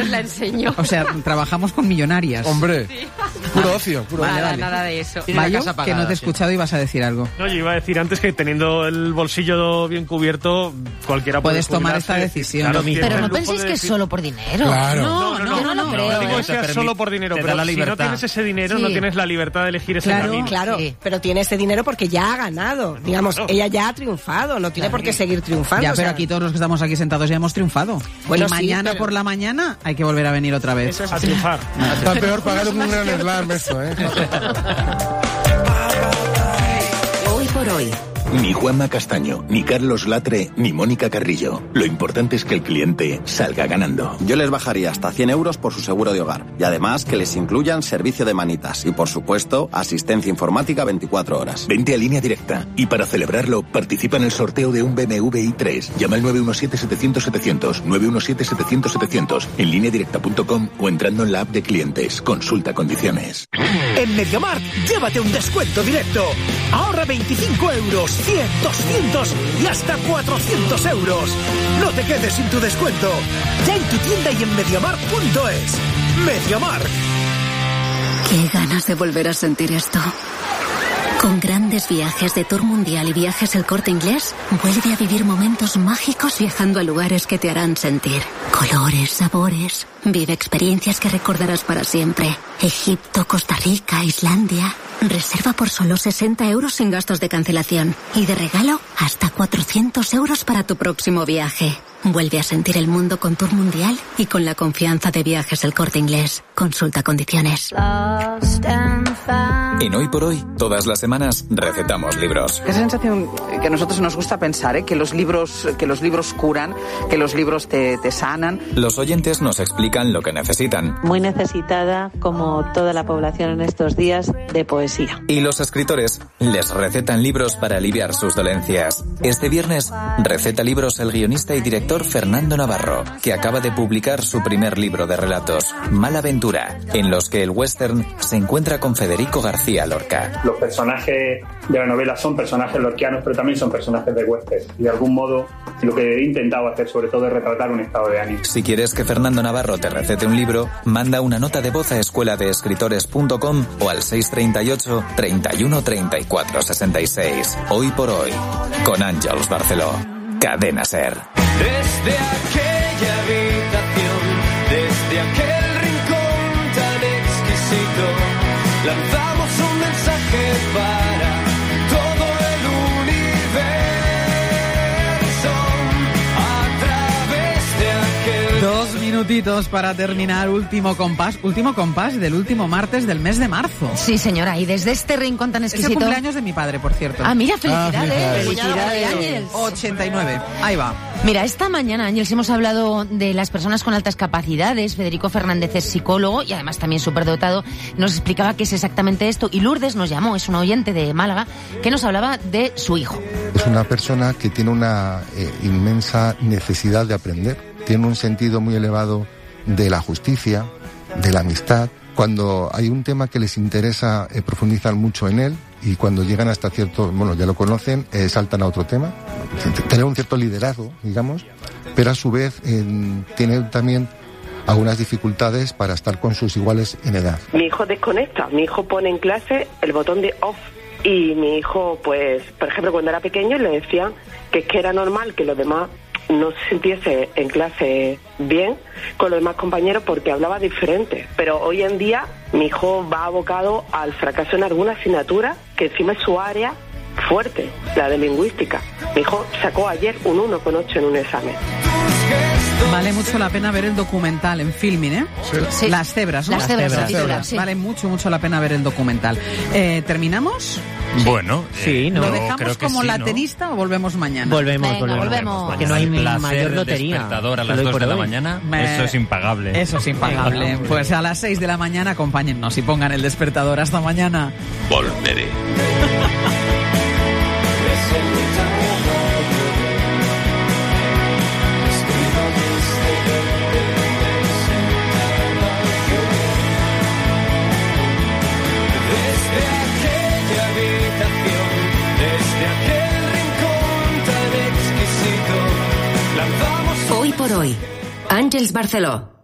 la enseño. O sea, trabajamos con millonarias. Hombre, sí. Puro ocio, puro ocio. Vale. Nada de eso. Mayo, que no te he escuchado y vas a decir algo. No, yo iba a decir antes que teniendo el bolsillo bien cubierto, cualquiera puede puedes tomar esta decisión. Claro, pero no penséis que es solo por dinero. Claro. No, yo no lo creo. No digo que sea solo por dinero, pero si no tienes ese dinero, no tienes la libertad de elegir ese camino. Claro, pero tiene ese dinero porque ya ha ganado. Digamos, ella ya ha triunfado, no tiene por qué seguir triunfando. Ya, pero aquí todos los que estamos aquí sentados ya hemos triunfado. Bueno, y mañana por la mañana hay que volver a venir otra vez. Eso es a triunfar. Está peor pagar un gran slam eso, ¿eh? Hoy por hoy. Ni Juanma Castaño, ni Carlos Latre, ni Mónica Carrillo. Lo importante es que el cliente salga ganando. Yo les bajaría hasta 100 euros por su seguro de hogar. Y además que les incluyan servicio de manitas. Y por supuesto, asistencia informática 24 horas. Vente a Línea Directa. Y para celebrarlo, participa en el sorteo de un BMW i3. Llama al 917-700-700. 917-700-700. En lineadirecta.com o entrando en la app de clientes. Consulta condiciones. En MediaMarkt, llévate un descuento directo. Ahorra 25 euros. 100, 200 y hasta 400 euros. No te quedes sin tu descuento. Ya en tu tienda y en MediaMarkt.es. MediaMarkt. Qué ganas de volver a sentir esto. Con grandes viajes de Tour Mundial y Viajes El Corte Inglés, vuelve a vivir momentos mágicos viajando a lugares que te harán sentir colores, sabores. Vive experiencias que recordarás para siempre. Egipto, Costa Rica, Islandia. Reserva por solo 60 euros sin gastos de cancelación. Y de regalo, hasta 400 euros para tu próximo viaje. Vuelve a sentir el mundo con Tour Mundial y con la confianza de Viajes El Corte Inglés. Consulta condiciones. En Hoy por Hoy, todas las semanas, recetamos libros. Esa sensación que a nosotros nos gusta pensar, que los libros curan, que los libros te sanan. Los oyentes nos explican lo que necesitan. Muy necesitada, como toda la población en estos días, de poesía. Y los escritores les recetan libros para aliviar sus dolencias. Este viernes, receta libros el guionista y director Fernando Navarro, que acaba de publicar su primer libro de relatos, Malaventura, en los que el western se encuentra con Federico García Lorca. Los personajes de la novela son personajes lorquianos, pero también son personajes de western. Y de algún modo, lo que he intentado hacer sobre todo es retratar un estado de ánimo. Si quieres que Fernando Navarro te recete un libro, manda una nota de voz a escueladeescritores.com o al 638 31 34 66. Hoy por Hoy, con Àngels Barceló. Cadena SER. Desde aquella habitación, desde aquel rincón tan exquisito, lanzamos un mensaje para todo el universo a través de aquel... 2 minutitos para terminar último compás del último martes del mes de marzo. Sí, señora, y desde este rincón tan exquisito... Es el cumpleaños de mi padre, por cierto. Ah, mira, felicidades. Felicidades, Ángels. 89, ahí va. Mira, esta mañana, Ángels, hemos hablado de las personas con altas capacidades. Federico Fernández es psicólogo y además también superdotado. Nos explicaba qué es exactamente esto. Y Lourdes nos llamó, es una oyente de Málaga, que nos hablaba de su hijo. Es una persona que tiene una inmensa necesidad de aprender. Tiene un sentido muy elevado de la justicia, de la amistad. Cuando hay un tema que les interesa, profundizan mucho en él. Y cuando llegan hasta cierto, ya lo conocen, saltan a otro tema. Tener un cierto liderazgo, digamos, pero a su vez tiene también algunas dificultades para estar con sus iguales en edad. Mi hijo desconecta, mi hijo pone en clase el botón de off y mi hijo, pues, por ejemplo, cuando era pequeño le decían que es que era normal que los demás no se sintiese en clase bien con los demás compañeros porque hablaba diferente. Pero hoy en día mi hijo va abocado al fracaso en alguna asignatura que encima es su área fuerte, la de lingüística. Mi hijo sacó ayer un 1,8 en un examen. Vale mucho la pena ver el documental en Filmin, ¿eh? Sí. Las cebras, ¿no? Las cebras. Sí. Vale mucho la pena ver el documental. ¿Terminamos? Bueno, sí, ¿no? ¿Lo dejamos creo que como sí, la ¿no? tenista o volvemos mañana? Volvemos. Que no hay mayor mayor lotería. Despertador a las 2 de la mañana, eso es impagable. Eso es impagable. Pues a las 6 de la mañana acompáñennos y pongan el despertador. Hasta mañana. Volveré. Hoy por Hoy, Àngels Barceló.